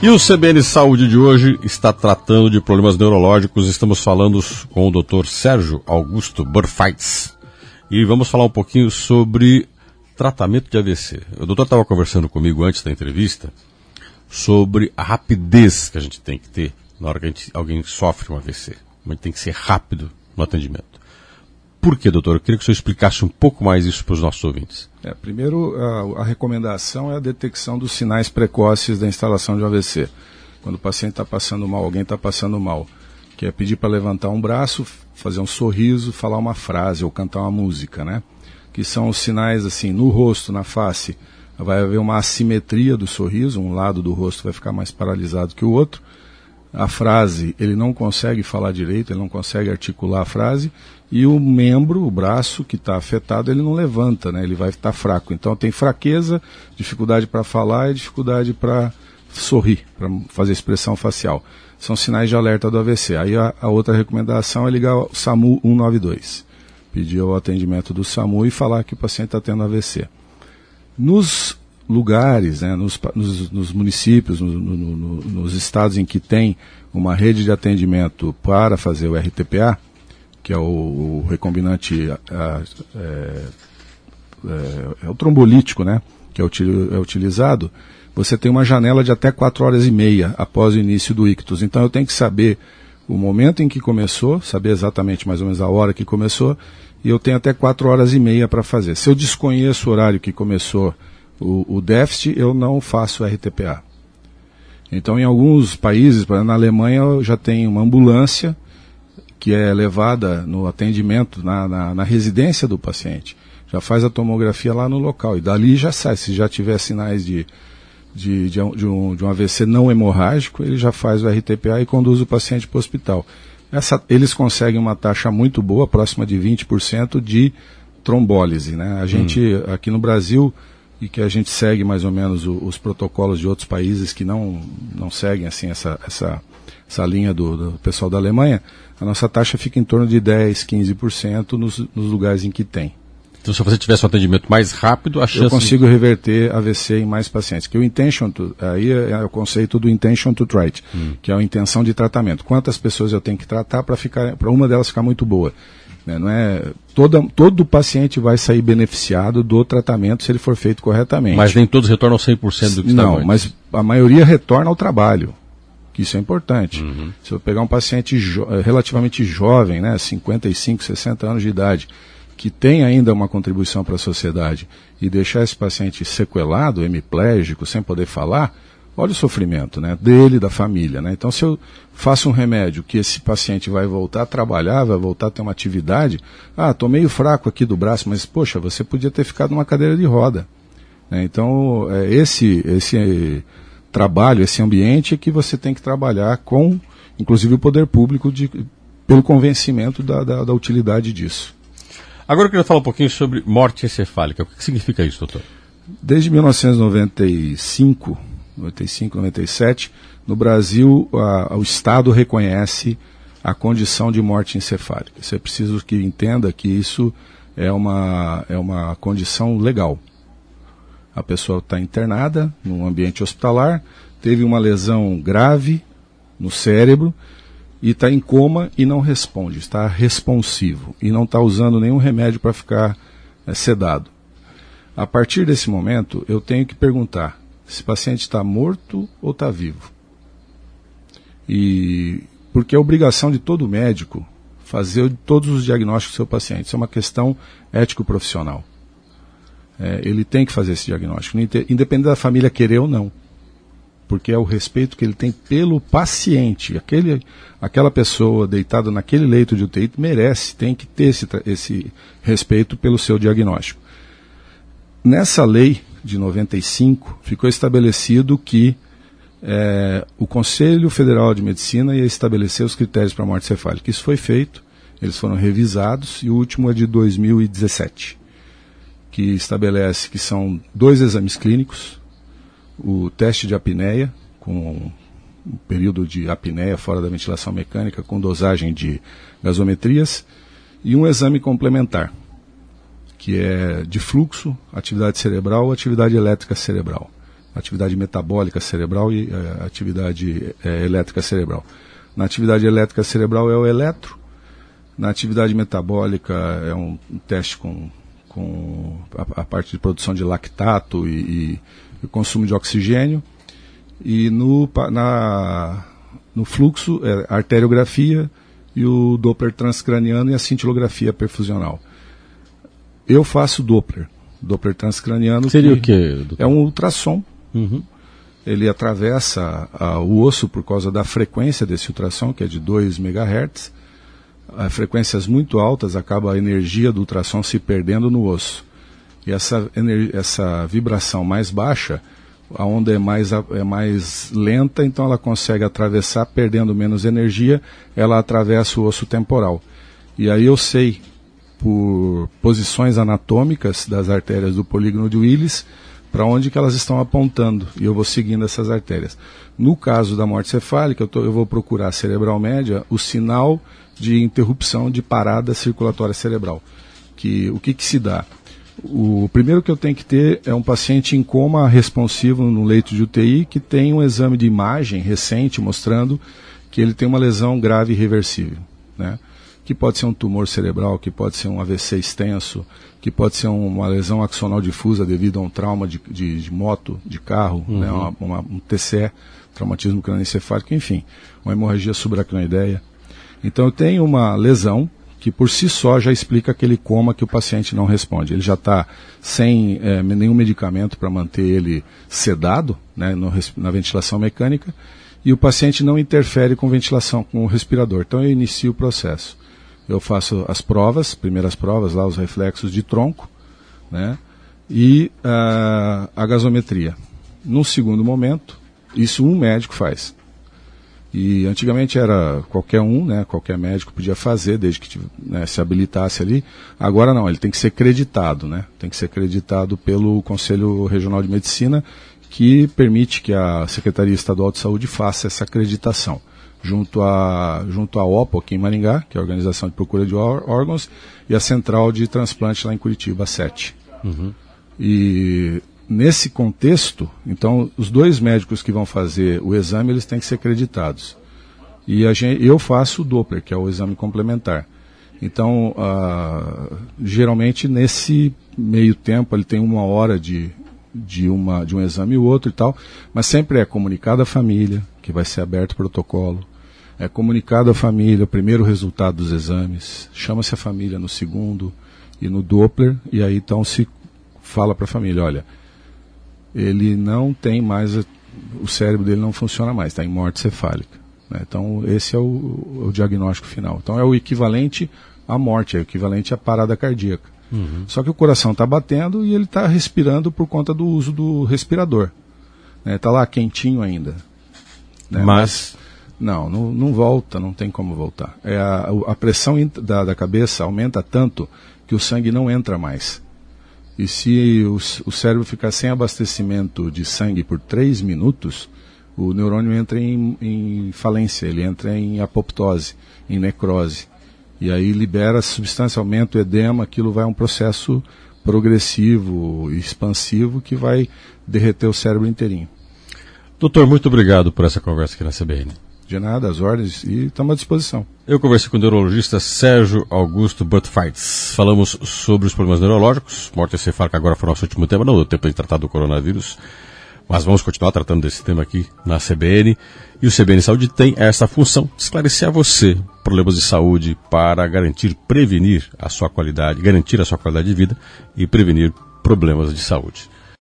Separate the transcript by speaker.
Speaker 1: E o CBN Saúde de hoje está tratando de problemas neurológicos. Estamos falando com o Dr. Sérgio Augusto Burfeitz. E vamos falar um pouquinho sobre tratamento de AVC. O doutor estava conversando comigo antes da entrevista sobre a rapidez que a gente tem que ter na hora que alguém sofre um AVC. A gente tem que ser rápido no atendimento. Por quê, doutor? Eu queria que o senhor explicasse um pouco mais isso para os nossos ouvintes.
Speaker 2: Primeiro, a recomendação é a detecção dos sinais precoces da instalação de um AVC. Quando o paciente está passando mal, alguém está passando mal, que é pedir para levantar um braço, fazer um sorriso, falar uma frase ou cantar uma música, né? Que são os sinais, assim, no rosto, na face, vai haver uma assimetria do sorriso, um lado do rosto vai ficar mais paralisado que o outro. A frase, ele não consegue falar direito, ele não consegue articular a frase, e o membro, o braço que está afetado, ele não levanta, né? Ele vai estar fraco. Então tem fraqueza, dificuldade para falar e dificuldade para sorrir, para fazer expressão facial. São sinais de alerta do AVC. Aí a outra recomendação é ligar o SAMU 192. Pedir o atendimento do SAMU e falar que o paciente está tendo AVC. Nos lugares, né, nos municípios, nos estados em que tem uma rede de atendimento para fazer o RTPA, que é o recombinante, é o trombolítico, né, que é utilizado, você tem uma janela de até 4h30 após o início do ictus. Então eu tenho que saber o momento em que começou, saber exatamente mais ou menos a hora que começou, e eu tenho até 4h30 para fazer. Se eu desconheço o horário que começou o déficit, eu não faço RTPA. Então, em alguns países, por exemplo, na Alemanha, já tem uma ambulância que é levada no atendimento, na residência do paciente. Já faz a tomografia lá no local. E dali já sai. Se já tiver sinais de um AVC não hemorrágico, ele já faz o RTPA e conduz o paciente para o hospital. Eles conseguem uma taxa muito boa, próxima de 20% de trombólise, né? A gente, aqui no Brasil, e que a gente segue mais ou menos os protocolos de outros países que não seguem assim, essa linha do pessoal da Alemanha, a nossa taxa fica em torno de 10%, 15% nos lugares em que tem.
Speaker 1: Então, se você tivesse um atendimento mais rápido, a chance...
Speaker 2: Eu consigo reverter AVC em mais pacientes. Que o intention aí é o conceito do intention to treat, que é a intenção de tratamento. Quantas pessoas eu tenho que tratar para uma delas ficar muito boa? Não é, todo paciente vai sair beneficiado do tratamento se ele for feito corretamente.
Speaker 1: Mas nem todos retornam 100% do que
Speaker 2: Não, mas a maioria retorna ao trabalho, que isso é importante. Se eu pegar um paciente relativamente jovem, né, 55, 60 anos de idade, que tem ainda uma contribuição para a sociedade, e deixar esse paciente sequelado, hemiplégico, sem poder falar, olha o sofrimento, né, dele, da família, né? Então, se eu faço um remédio que esse paciente vai voltar a trabalhar, vai voltar a ter uma atividade, estou meio fraco aqui do braço, mas, poxa, você podia ter ficado numa cadeira de roda, né? Então, esse trabalho, esse ambiente é que você tem que trabalhar com, inclusive, o poder público, pelo convencimento da utilidade disso.
Speaker 1: Agora eu queria falar um pouquinho sobre morte encefálica. O que significa isso, doutor?
Speaker 2: Desde 1995, 97, no Brasil, o Estado reconhece a condição de morte encefálica. Isso é preciso que entenda que isso é uma condição legal. A pessoa está internada num ambiente hospitalar, teve uma lesão grave no cérebro e está em coma e não responde, está responsivo e não está usando nenhum remédio para ficar sedado. A partir desse momento, eu tenho que perguntar: esse paciente está morto ou está vivo? Porque é obrigação de todo médico fazer todos os diagnósticos do seu paciente. Isso é uma questão ético-profissional. Ele tem que fazer esse diagnóstico, independente da família querer ou não. Porque é o respeito que ele tem pelo paciente. Aquela pessoa deitada naquele leito de UTI tem que ter esse respeito pelo seu diagnóstico. Nessa lei de 95, ficou estabelecido que o Conselho Federal de Medicina ia estabelecer os critérios para a morte encefálica. Isso foi feito, eles foram revisados, e o último é de 2017, que estabelece que são 2 exames clínicos, o teste de apneia, com um período de apneia fora da ventilação mecânica, com dosagem de gasometrias, e um exame complementar, que é de fluxo, atividade cerebral, atividade elétrica cerebral. atividade metabólica cerebral e atividade elétrica cerebral. Na atividade elétrica cerebral é o eletro, na atividade metabólica é um teste com a parte de produção de lactato e consumo de oxigênio, e no fluxo é a arteriografia e o Doppler transcraniano e a cintilografia perfusional. Eu faço Doppler transcraniano.
Speaker 1: Seria o quê, doutor?
Speaker 2: É um ultrassom.
Speaker 1: Uhum.
Speaker 2: Ele atravessa o osso por causa da frequência desse ultrassom, que é de 2 MHz. A frequências muito altas acaba a energia do ultrassom se perdendo no osso. E essa vibração mais baixa, a onda é mais lenta, então ela consegue atravessar, perdendo menos energia, ela atravessa o osso temporal. E aí eu sei, por posições anatômicas das artérias do polígono de Willis, para onde que elas estão apontando, e eu vou seguindo essas artérias. No caso da morte cefálica, eu vou procurar cerebral média o sinal de interrupção de parada circulatória cerebral. O que se dá? O primeiro que eu tenho que ter é um paciente em coma responsivo no leito de UTI que tem um exame de imagem recente mostrando que ele tem uma lesão grave e irreversível, né? Que pode ser um tumor cerebral, que pode ser um AVC extenso, que pode ser uma lesão axonal difusa devido a um trauma de moto, de carro, né? Um TCE, traumatismo crânioencefálico, enfim, uma hemorragia subaracnoideia. Então eu tenho uma lesão que por si só já explica aquele coma que o paciente não responde. Ele já está sem nenhum medicamento para manter ele sedado, né, na ventilação mecânica, e o paciente não interfere com ventilação, com o respirador. Então eu inicio o processo. Eu faço as primeiras provas, lá os reflexos de tronco, né, e a gasometria. No segundo momento, isso um médico faz. E antigamente era qualquer um, né, qualquer médico podia fazer, desde que se habilitasse ali. Agora não, ele tem que ser creditado, né? Tem que ser creditado pelo Conselho Regional de Medicina, que permite que a Secretaria Estadual de Saúde faça essa acreditação, junto à OPA aqui em Maringá, que é a Organização de Procura de Órgãos, e a Central de Transplante lá em Curitiba, a CET.
Speaker 1: Uhum.
Speaker 2: E nesse contexto, então, os dois médicos que vão fazer o exame, eles têm que ser creditados. E eu faço o Doppler, que é o exame complementar. Então, geralmente, nesse meio tempo, ele tem 1 hora de um exame e o outro e tal, mas sempre é comunicado à família, que vai ser aberto o protocolo, é comunicado à família o primeiro resultado dos exames, chama-se a família no segundo e no Doppler, e aí então se fala para a família, olha, ele não tem mais, o cérebro dele não funciona mais, está em morte cefálica, né? Então esse é o diagnóstico final. Então é o equivalente à morte, é o equivalente à parada cardíaca.
Speaker 1: Uhum.
Speaker 2: Só que o coração está batendo e ele está respirando por conta do uso do respirador. Está lá quentinho ainda. Né? Mas não volta, não tem como voltar. A pressão da cabeça aumenta tanto que o sangue não entra mais. E se o cérebro ficar sem abastecimento de sangue por 3 minutos, o neurônio entra em falência, ele entra em apoptose, em necrose. E aí libera substância, aumenta o edema, aquilo vai a um processo progressivo e expansivo que vai derreter o cérebro inteirinho.
Speaker 1: Doutor, muito obrigado por essa conversa aqui na CBN.
Speaker 2: De nada, as ordens, e estamos à disposição.
Speaker 1: Eu conversei com o neurologista Sérgio Augusto Burtfeitz. Falamos sobre os problemas neurológicos. Morte encefálica agora foi o nosso último tema, não deu tempo de tratar do coronavírus. Mas vamos continuar tratando desse tema aqui na CBN. E o CBN Saúde tem essa função de esclarecer a você problemas de saúde para prevenir a sua qualidade de vida e prevenir problemas de saúde.